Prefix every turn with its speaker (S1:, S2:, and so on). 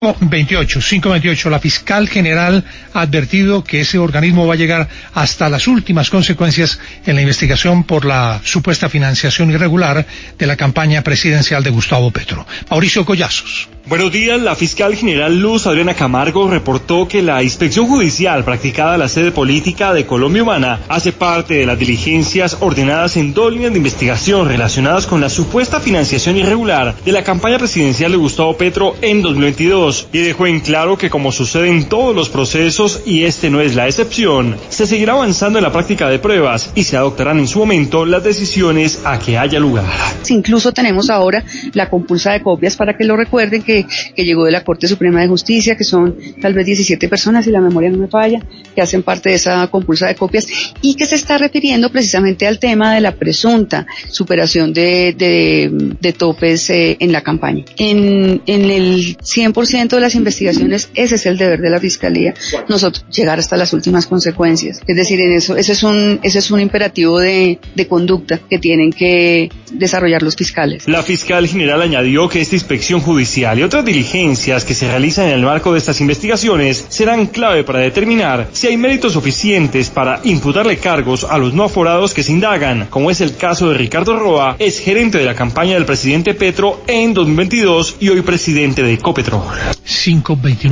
S1: 5:28, la fiscal general ha advertido que ese organismo va a llegar hasta las últimas consecuencias en la investigación por la supuesta financiación irregular de la campaña presidencial de Gustavo Petro. Mauricio Collazos.
S2: Buenos días. La fiscal general Luz Adriana Camargo reportó que la inspección judicial practicada en la sede política de Colombia Humana hace parte de las diligencias ordenadas en 2 líneas de investigación relacionadas con la supuesta financiación irregular de la campaña presidencial de Gustavo Petro en 2022 y dejó en claro que, como sucede en todos los procesos y este no es la excepción, se seguirá avanzando en la práctica de pruebas y se adoptarán en su momento las decisiones a que haya lugar.
S3: Incluso tenemos ahora la compulsa de copias, para que lo recuerden, que llegó de la Corte Suprema de Justicia, que son tal vez 17 personas, si la memoria no me falla, que hacen parte de esa compulsa de copias y que se está refiriendo precisamente al tema de la presunta superación de topes en la campaña. En el 100% de las investigaciones, ese es el deber de la Fiscalía, nosotros llegar hasta las últimas consecuencias. Es decir, en eso, ese es un imperativo de conducta que tienen que desarrollar los fiscales.
S2: La fiscal general añadió que esta inspección judicial y otras diligencias que se realizan en el marco de estas investigaciones serán clave para determinar si hay méritos suficientes para imputarle cargos a los no aforados que se indagan, como es el caso de Ricardo Roa, ex gerente de la campaña del presidente Petro en 2022 y hoy presidente de Ecopetrol.
S1: 5:29.